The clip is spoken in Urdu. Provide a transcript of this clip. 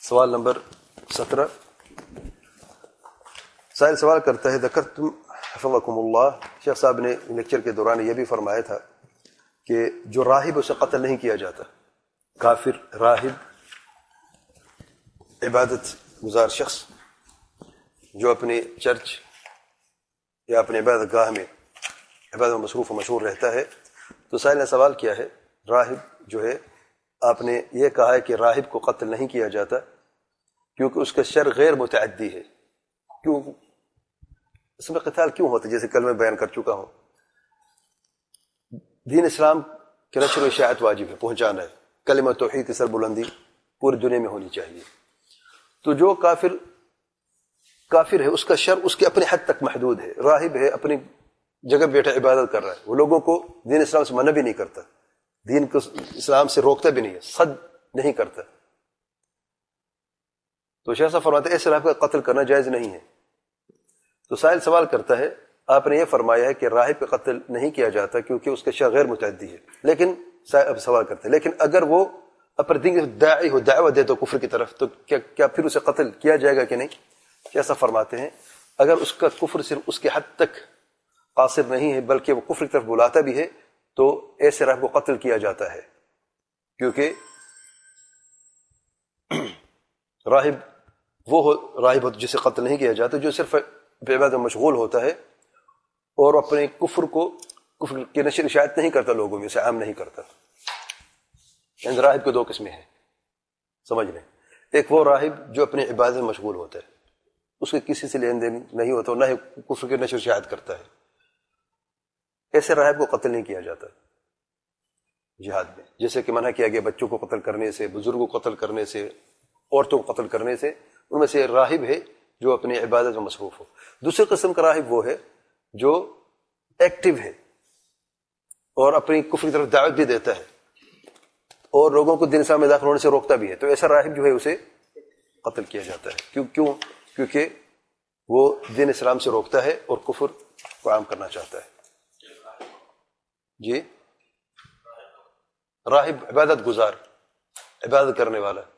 سوال نمبر 17 سائل سوال کرتا ہے ذکرتم حفظکم اللہ، شیخ صاحب نے لیکچر کے دوران یہ بھی فرمایا تھا کہ جو راہب اسے قتل نہیں کیا جاتا، کافر راہب عبادت گزار شخص جو اپنے چرچ یا اپنے عبادت گاہ میں عبادت میں مصروف و مشغول رہتا ہے، تو سائل نے سوال کیا ہے راہب جو ہے، آپ نے یہ کہا ہے کہ راہب کو قتل نہیں کیا جاتا کیونکہ اس کا شر غیر متعدی ہے، کیوں اس میں قتال کیوں ہوتا ہے؟ جیسے کل میں بیان کر چکا ہوں، دین اسلام کے نشر و اشاعت واجب ہے، پہنچانا ہے، کلمہ توحید کی سربلندی پوری دنیا میں ہونی چاہیے۔ تو جو کافر ہے اس کا شر اس کے اپنے حد تک محدود ہے، راہب ہے اپنی جگہ بیٹھا عبادت کر رہا ہے، وہ لوگوں کو دین اسلام سے منع بھی نہیں کرتا، دین کو اسلام سے روکتا بھی نہیں ہے، صد نہیں کرتا، تو شیخ صاحب فرماتے ہیں ایسے راہب کا قتل کرنا جائز نہیں ہے۔ تو سائل سوال کرتا ہے آپ نے یہ فرمایا ہے کہ راہب کا قتل نہیں کیا جاتا کیونکہ اس کا شر غیر متعدی ہے، لیکن اب سوال کرتے ہیں لیکن اگر وہ اپنے دین داعی ہو، دعوت دے تو کفر کی طرف، تو کیا پھر اسے قتل کیا جائے گا کہ نہیں؟ کیسا فرماتے ہیں اگر اس کا کفر صرف اس کے حد تک قاصر نہیں ہے بلکہ وہ کفر کی طرف بلاتا بھی ہے تو ایسے راہب کو قتل کیا جاتا ہے، کیونکہ راہب جسے قتل نہیں کیا جاتا جو صرف عبادت میں مشغول ہوتا ہے اور اپنے کفر کی نشر اشاعت نہیں کرتا، لوگوں میں اسے عام نہیں کرتا۔ یعنی راہب کے دو قسمیں ہیں، سمجھ لیں، ایک وہ راہب جو اپنی عبادت میں مشغول ہوتا ہے، اس کے کسی سے لین دین نہیں ہوتا، نہ ہی کفر کی نشر اشاعت کرتا ہے، ایسے راہب کو قتل نہیں کیا جاتا جہاد میں، جیسے کہ منع کیا گیا بچوں کو قتل کرنے سے، بزرگوں کو قتل کرنے سے، عورتوں کو قتل کرنے سے، ان میں سے راہب ہے جو اپنی عبادت میں مصروف ہو۔ دوسری قسم کا راہب وہ ہے جو ایکٹیو ہے اور اپنی کفر کی طرف دعوت بھی دیتا ہے اور لوگوں کو دین اسلام میں داخل ہونے سے روکتا بھی ہے، تو ایسا راہب جو ہے اسے قتل کیا جاتا ہے۔ کیونکہ وہ دین اسلام سے روکتا ہے اور کفر کو عام کرنا چاہتا ہے۔ جی، راہب عبادت گزار، عبادت کرنے والا،